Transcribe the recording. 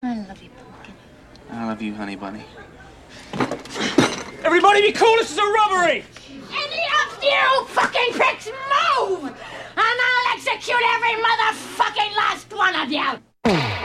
I love you, Pumpkin. I love you, honey bunny. Everybody be cool, this is a robbery! Any of you fucking pricks move! And I'll execute every motherfucking last one of you!